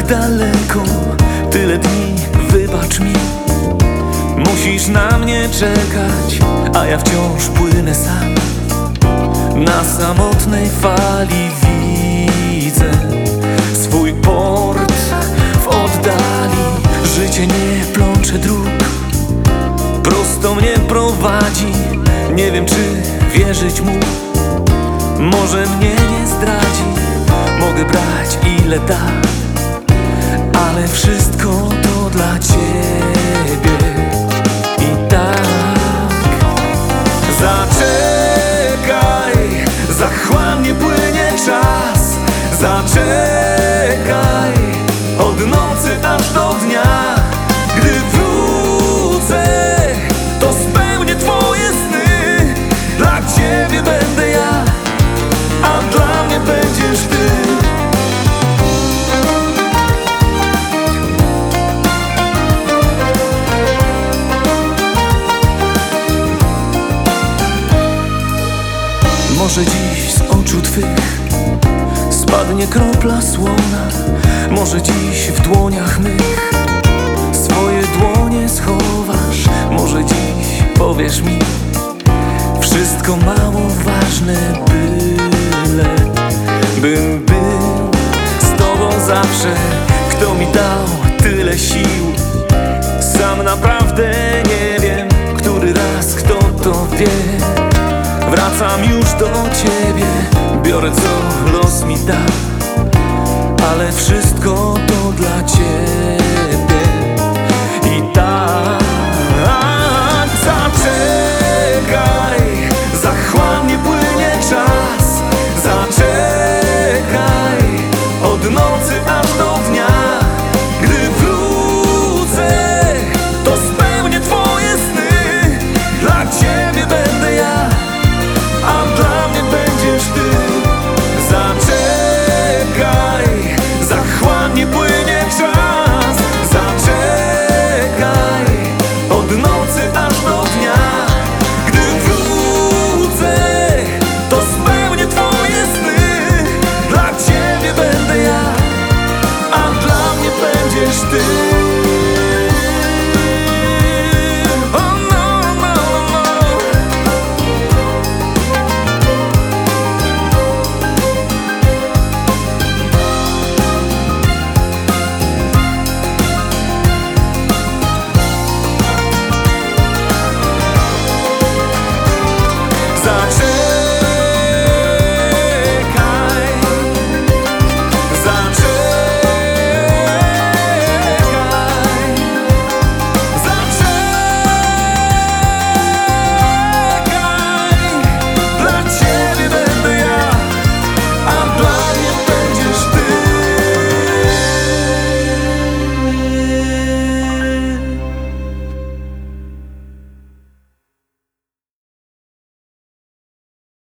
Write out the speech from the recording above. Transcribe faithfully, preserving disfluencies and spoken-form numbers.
daleko, tyle dni, wybacz mi. Musisz na mnie czekać, a ja wciąż płynę sam. Na samotnej fali widzę swój port w oddali. Życie nie plącze dróg, prosto mnie prowadzi. Nie wiem, czy wierzyć mu, może mnie nie zdradzi. Mogę brać ile da, ale wszystko to dla ciebie. I tak zaczekaj, zachłannie płynie czas. Zaczekaj od nocy aż do dnia. Gdy wrócę, to spełnię twoje sny. Dla ciebie będę ja, a dla mnie będziesz ty. Może dziś z oczu twych spadnie kropla słona. Może dziś w dłoniach mych swoje dłonie schowasz. Może dziś powiesz mi wszystko mało ważne, byle bym był z tobą zawsze. Kto mi dał tyle sił? Sam naprawdę nie wiem, który raz kto to wie. Wracam już do ciebie, biorę co los mi da, ale wszystko to dla ciebie. I tak zaczekaj, zachłannie płynie czas. Zaczekaj od nocy aż do dnia. Gdy wrócę, to spełnię twoje sny. Dla ciebie będę ja, a dla mnie będziesz ty. Zaczekaj, zachłannie płynie